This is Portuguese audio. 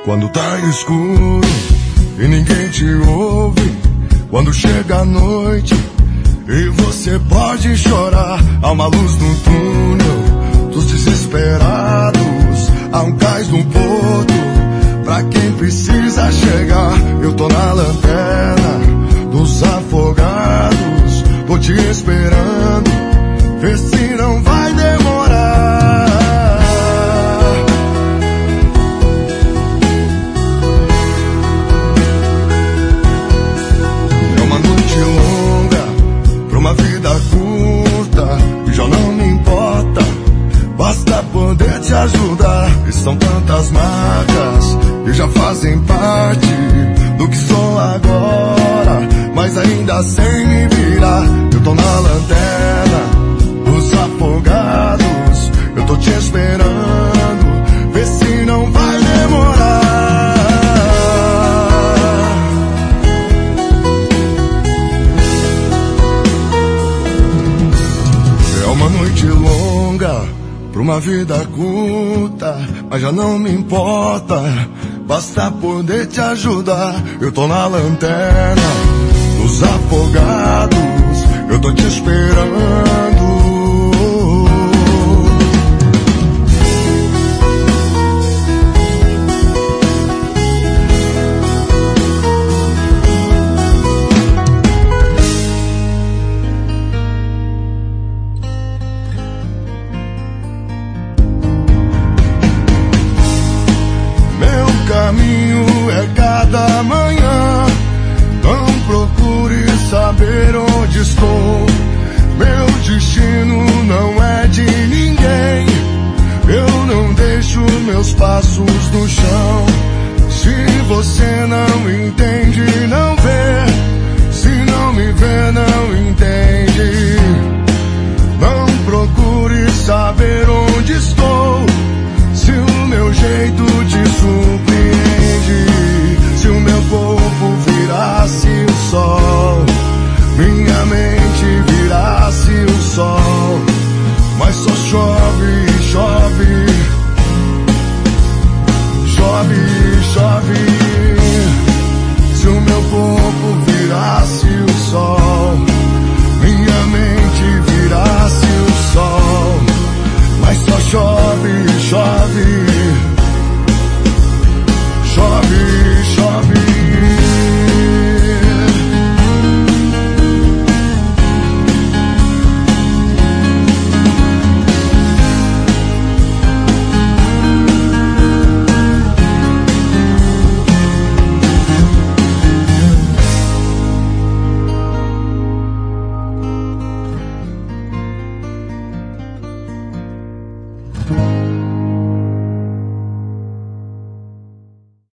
Quando tá escuro e ninguém te ouve, quando chega a noite e você pode chorar, há uma luz no túnel dos desesperados, há um cais no porto pra quem precisa chegar. Eu tô na lanterna dos afogados, tô te esperando, vê se não vai demorar. É uma noite longa pra uma vida curta e já não me importa, basta poder te ajudar. E são tantas marcas que já fazem parte do que sou agora, mas ainda sem me virar. Eu tô na lanterna dos afogados, eu tô te esperando, vê se não vai demorar. É uma noite longa pra uma vida curta, mas já não me importa, basta poder te ajudar. Eu tô na lanterna dos afogados, eu tô te esperando. Caminho é cada manhã, não procure saber onde estou. Meu destino não é de ninguém, eu não deixo meus passos no chão. Se você não entende, não vê, se não me vê, não entende. Não procure saber onde estou, se o meu jeito te surpreende, se o meu corpo virasse o sol, minha mente virasse o sol, mas só chove, chove, chove, chove. Se o meu corpo virasse o sol, minha mente virasse o sol, mas só chove, chove.